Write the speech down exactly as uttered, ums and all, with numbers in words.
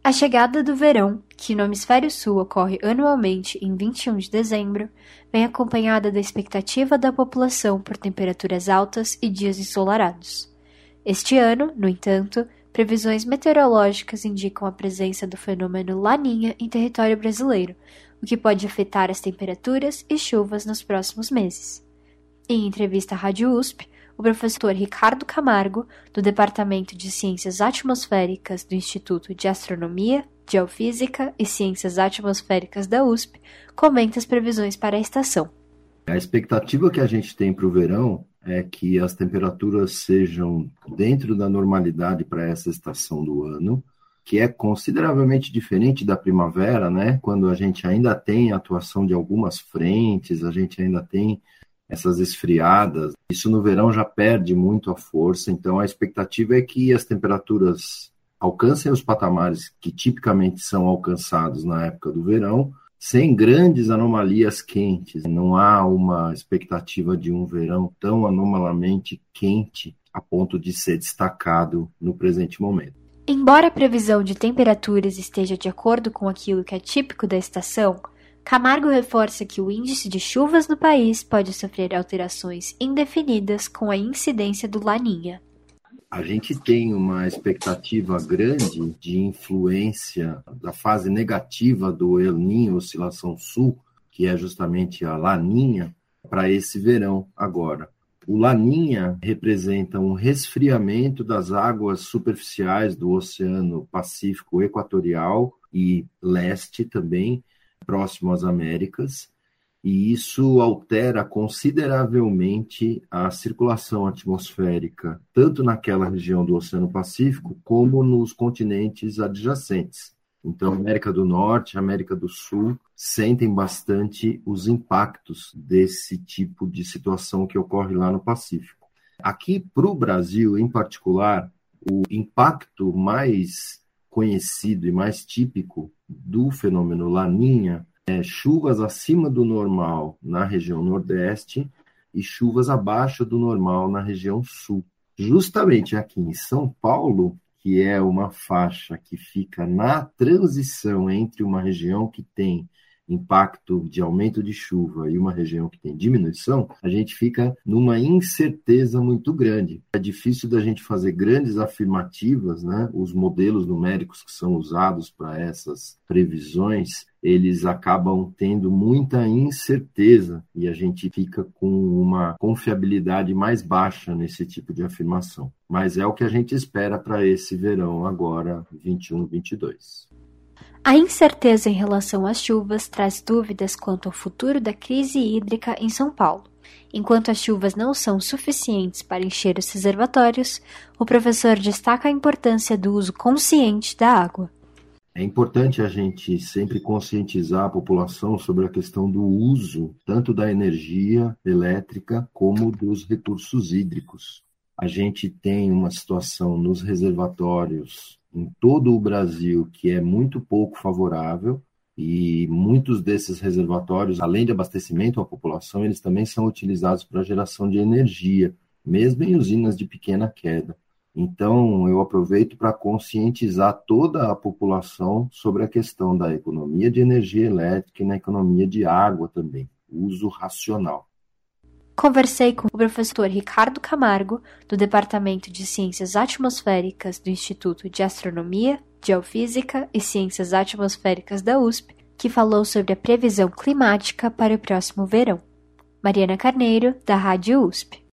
A chegada do verão, que no hemisfério sul ocorre anualmente em vinte e um de dezembro, vem acompanhada da expectativa da população por temperaturas altas e dias ensolarados. Este ano, no entanto, previsões meteorológicas indicam a presença do fenômeno Laninha em território brasileiro, o que pode afetar as temperaturas e chuvas nos próximos meses. Em entrevista à Rádio U S P, o professor Ricardo Camargo, do Departamento de Ciências Atmosféricas do Instituto de Astronomia, Geofísica e Ciências Atmosféricas da U S P, comenta as previsões para a estação. A expectativa que a gente tem para o verão é que as temperaturas sejam dentro da normalidade para essa estação do ano, que é consideravelmente diferente da primavera, né? Quando a gente ainda tem a atuação de algumas frentes, a gente ainda tem essas esfriadas. Isso no verão já perde muito a força, então a expectativa é que as temperaturas alcancem os patamares que tipicamente são alcançados na época do verão, sem grandes anomalias quentes. Não há uma expectativa de um verão tão anomalamente quente a ponto de ser destacado no presente momento. Embora a previsão de temperaturas esteja de acordo com aquilo que é típico da estação, Camargo reforça que o índice de chuvas no país pode sofrer alterações indefinidas com a incidência do Laninha. A gente tem uma expectativa grande de influência da fase negativa do El Niño, oscilação sul, que é justamente a Laninha, para esse verão agora. O Laninha representa um resfriamento das águas superficiais do Oceano Pacífico Equatorial e Leste também, próximo às Américas, e isso altera consideravelmente a circulação atmosférica, tanto naquela região do Oceano Pacífico, como nos continentes adjacentes. Então, América do Norte e América do Sul sentem bastante os impactos desse tipo de situação que ocorre lá no Pacífico. Aqui, para o Brasil, em particular, o impacto mais conhecido e mais típico do fenômeno Laninha é chuvas acima do normal na região Nordeste e chuvas abaixo do normal na região Sul. Justamente aqui em São Paulo, que é uma faixa que fica na transição entre uma região que tem impacto de aumento de chuva e uma região que tem diminuição, a gente fica numa incerteza muito grande. É difícil da gente fazer grandes afirmativas, né? Os modelos numéricos que são usados para essas previsões, eles acabam tendo muita incerteza e a gente fica com uma confiabilidade mais baixa nesse tipo de afirmação. Mas é o que a gente espera para esse verão agora, vinte e um, vinte e dois. A incerteza em relação às chuvas traz dúvidas quanto ao futuro da crise hídrica em São Paulo. Enquanto as chuvas não são suficientes para encher os reservatórios, o professor destaca a importância do uso consciente da água. É importante a gente sempre conscientizar a população sobre a questão do uso, tanto da energia elétrica como dos recursos hídricos. A gente tem uma situação nos reservatórios em todo o Brasil que é muito pouco favorável e muitos desses reservatórios, além de abastecimento à população, eles também são utilizados para geração de energia, mesmo em usinas de pequena queda. Então, eu aproveito para conscientizar toda a população sobre a questão da economia de energia elétrica e na economia de água também, uso racional. Conversei com o professor Ricardo Camargo, do Departamento de Ciências Atmosféricas do Instituto de Astronomia, Geofísica e Ciências Atmosféricas da U S P, que falou sobre a previsão climática para o próximo verão. Mariana Carneiro, da Rádio U S P.